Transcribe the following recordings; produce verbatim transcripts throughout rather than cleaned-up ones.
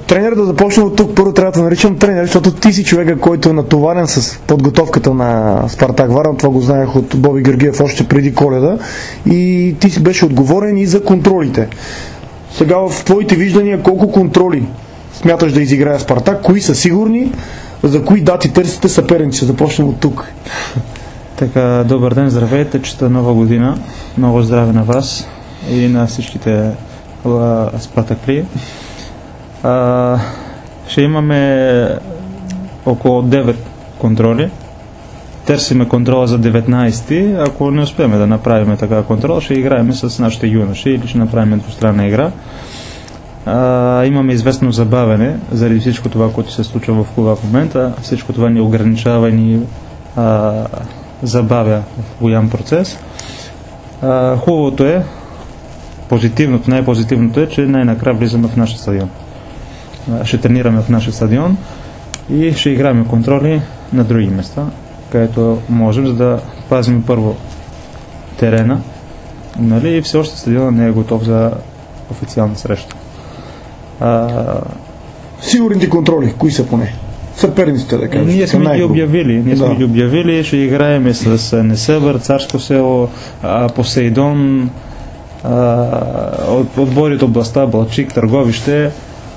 Тренер, да започнем от тук. Първо трябва да наричам тренер, защото ти си човека, който е натоварен с подготовката на Спартак Варна. Това го знаех от Боби Георгиев още преди Коледа. И ти си беше отговорен и за контролите. Сега в твоите виждания колко контроли смяташ да изиграе Спартак? Кои са сигурни? За кои дати търсите съперници? Започнем от тук. Така, добър ден, здравейте, чета нова година. Много здраве на вас и на всичките спартакли. А, ще имаме около девет контроли. Търсиме контрола за деветнайсети. Ако не успеем да направим така контрол, ще играем с нашите юноши или ще направим двустранна игра. А, имаме известно забавене заради всичко това, което се случва в клуба в момента. Всичко това ни ограничава и ни а, забавя в голям процес. А, хубавото е, позитивното, най-позитивното е, че най-накрая влизаме в нашия стадион. Ще тренираме в нашия стадион и ще играем контроли на други места, където можем, за да пазим първо терена, нали, и все още стадиона не е готов за официална среща. А... Сигурните контроли, кои са поне? Съперниците, да кажем. Ние сме ги обявили. Ние сме да. ги обявили. Ще играем с Несебър, Царско село, Посейдон, отбори от областта, Балчик, Търговище.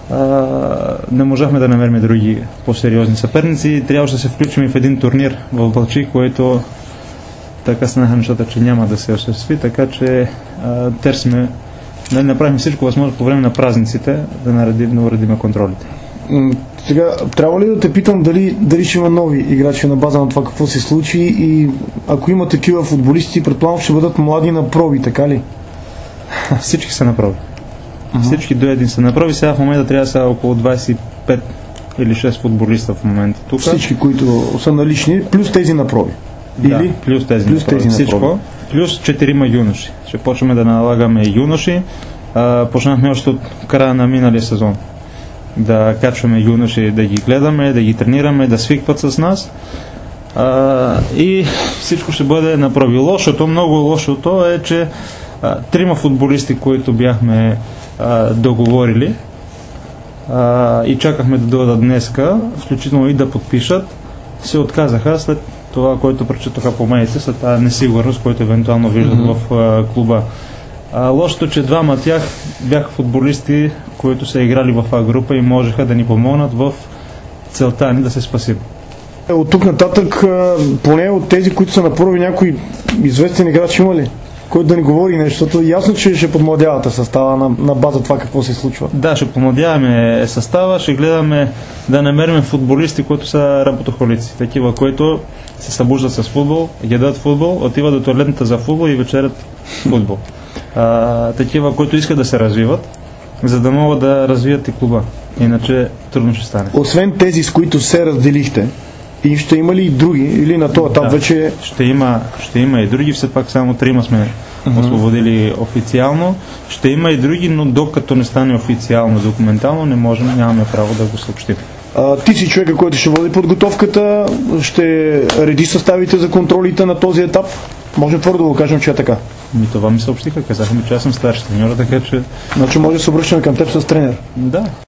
Не можахме да намерим други по-сериозни съперници. Трябваше да се включим и в един турнир в Балчик, което така станаха нещата, че няма да се осъществи, така че а, търсиме, да направим всичко възможно по време на празниците да наредим, да уредим контролите. Сега, трябва ли да те питам дали, дали ще има нови играчи на база на това какво се случи и ако има такива футболисти, предполагам ще бъдат млади на проби, така ли? Всички са на проби. Uh-huh. Всички до един са на проби. Сега в момента трябва да са около двайсет и пет или шест футболиста в момента. Тук. Всички, които са налични, плюс тези на проби. Да, или? плюс тези плюс на проби. Тези Всичко. на проби. Плюс четирима юноши. Ще почваме да налагаме юноши. А, почнахме още от края на миналия сезон да качваме юноши, да ги гледаме, да ги тренираме, да свикват с нас. А, и всичко ще бъде на проби. Лошото, много лошото е, че а, трима футболисти, които бяхме а, договорили а, и чакахме да дойдат днеска, включително и да подпишат, се отказаха след това, което прочетоха по медиите, след тази несигурност, която евентуално виждат mm-hmm. в а, клуба. А, лошото, че двама от тях бяха футболисти, които са играли в А група и можеха да ни помогнат в целта ни да се спасим. От тук нататък, поне от тези, които са на проби, някой известен играч има ли? Който да ни говори нещо, защото ясно, че ще подмладявате състава на, на база това какво се случва. Да, ще подмладяваме състава, ще гледаме да намерим футболисти, които са работохолици. Такива, които се събуждат с футбол, ядат футбол, отиват до туалетната за футбол и вечерят футбол. А, такива, които искат да се развиват, за да могат да развият и клуба. Иначе трудно ще стане. Освен тези, с които се разделихте, и ще има ли и други? Или на този етап да, вече... Ще има, ще има и други, все пак само трима сме uh-huh. освободили официално. Ще има и други, но докато не стане официално, документално, не можем, нямаме право да го съобщим. А, ти си човека, който ще води подготовката, ще реди съставите за контролите на този етап? Може твърдо да го кажем, че е така. Ми това ми съобщиха, казаха ми, че аз съм старши треньор, така че... Значи може да се обръщаме към теб с тренер. Да.